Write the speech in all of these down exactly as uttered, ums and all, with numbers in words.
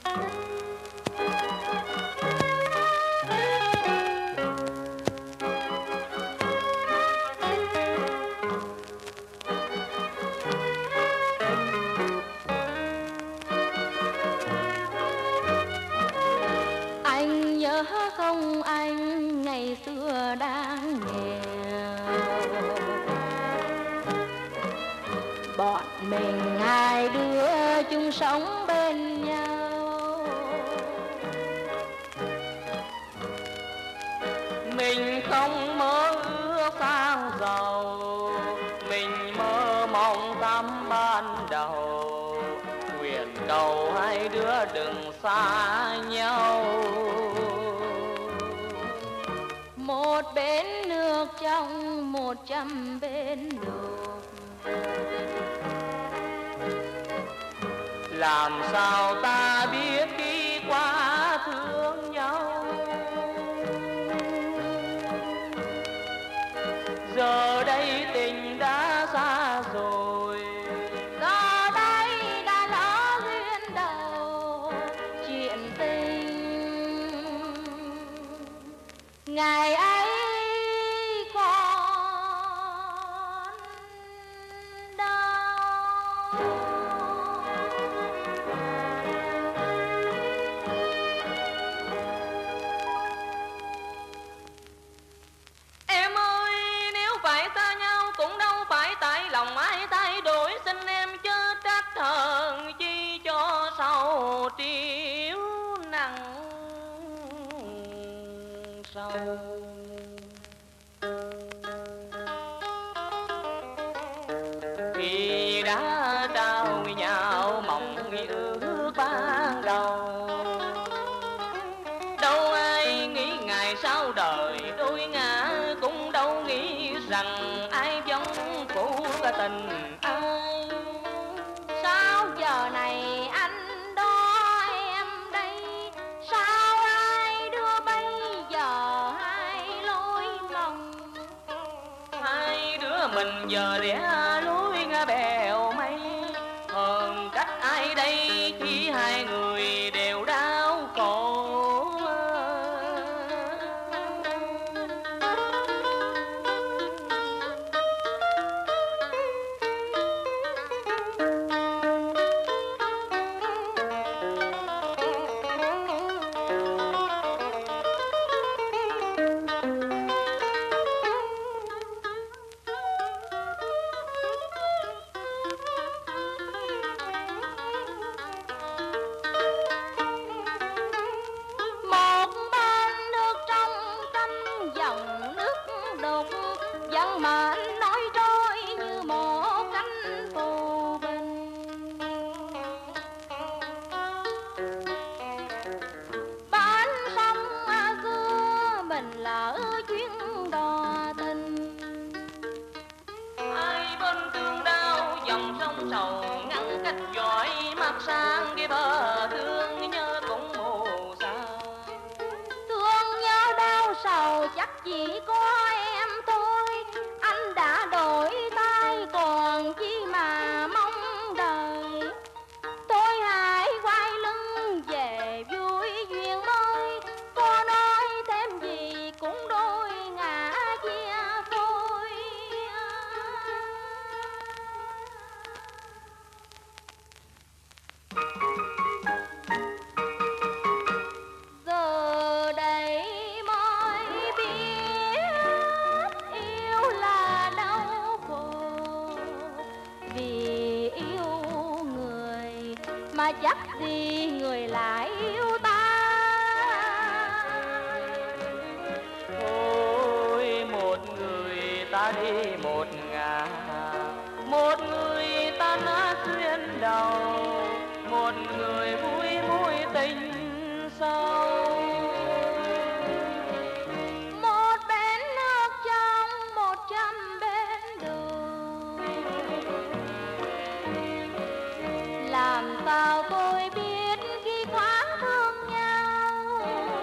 Anh nhớ không anh ngày xưa đang nghèo, bọn mình hai đứa chung sống bên nhau. Mình không mơ ước sang giàu, mình mơ mộng thắm ban đầu. Nguyện cầu hai đứa đừng xa nhau. Một bến nước trong một trăm bến đục, làm sao ta biết khi qua thương nhau. Giờ đây tình đã xa rồi, giờ đây đã lỡ duyên đầu. Chuyện tình ngày ấy còn đâu. em ơi nếu phải xa nhau cũng đâu phải tại lòng ai thay đổi. Xin em chớ trách hờn chi cho sầu triểu nặng sâu. Khi đã trao nhau mộng ước ban đầu, đâu ai nghĩ ngày sau đời đôi ngã, cũng đâu nghĩ rằng ai giống phụ cả tình ai. Sao giờ này anh đó em đây, sao ai đưa bây giờ hai lối lòng. Hai đứa mình giờ rẽ lối ngã bèo mây, hơn cách ai đây khi hai người đều đau khổ. Một bên nước trong trăm dòng nước đục, dân mệnh nói trôi như một cánh phù bình. Bên sông xưa mình lỡ chuyến đò tình, Hai bên thương đau dòng sông sầu ngăn cách dõi mắt sang đi bờ thương nhớ cũng mù xa. thương nhớ đau sầu chắc chỉ có em thôi. Anh đã đổi tay còn chi mà mong đời. Tôi hãy quay lưng về vui duyên mới, có nói thêm gì cũng đôi ngã chia phôi. Giờ đây mới biết yêu là đau khổ, vì yêu người mà chắc gì người lại yêu ta. Thôi một người ta đi một ngả, một người ta nát duyên đầu, một người vui mối tình sâu. Một bên nước trong một trăm bên đường, làm sao tôi biết khi quá thương nhau.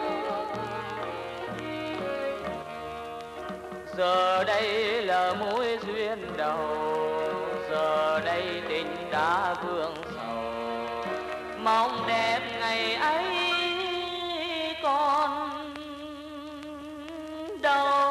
Giờ đây là mối duyên đầu, giờ đây tình đã vương sầu, mong đẹp ngày ngày ấy còn đâu.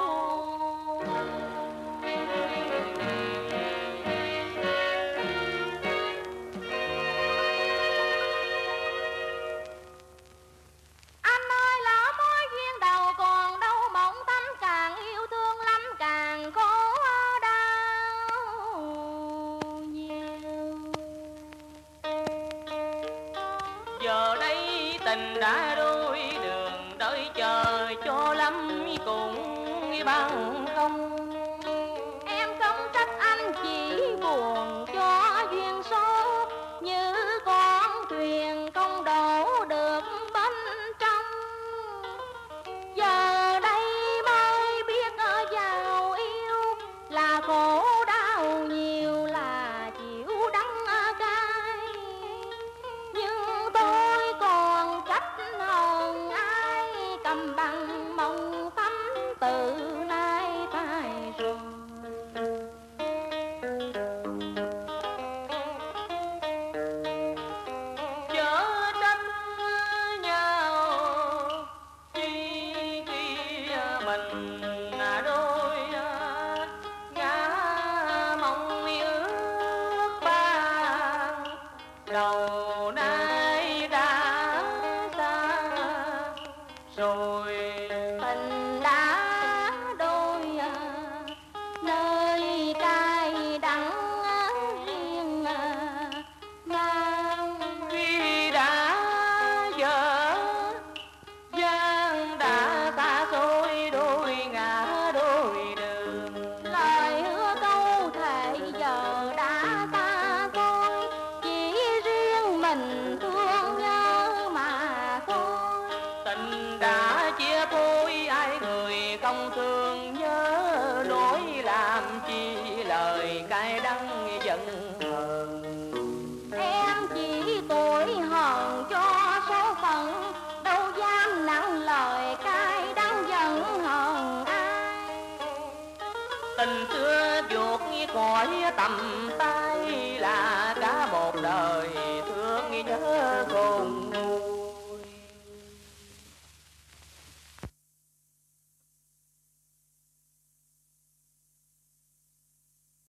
Anh ơi lỡ mối duyên đầu còn đâu, mộng thắm càng yêu thương lắm càng khổ đau nhiều. Giờ đây tình đã đôi đường, đợi chờ cho lắm cũng bằng không. Em không trách anh, chỉ buồn cho duyên số như con thuyền không đổ được bên trong. Giờ đây mới biết ở giàu yêu là khổ đau nhiều, là chịu đắng cay. Nhưng tôi còn trách hơn ai, cầm bằng mong thắm từ nay phai rồi. Chớ trách nhau chi khi mình đôi ngã mong ước ban đầu nay đã xa rồi. Tình đã đôi nơi cay đắng riêng mang. Khi đã dở dang đã xa xôi đôi ngã đôi đường. Lời hứa câu thệ giờ đã xa xôi, chỉ riêng mình thương nhớ mà thôi. Tình đã chia phôi ai người không thương nhớ, nỗi làm chi lời cay đắng giận hờn. Em chỉ tuổi hờn cho số phận, đâu dám nặng lời cay đắng giận hờn ai. Tình xưa chuột cõi tầm tay là cả một đời thương nhớ khôn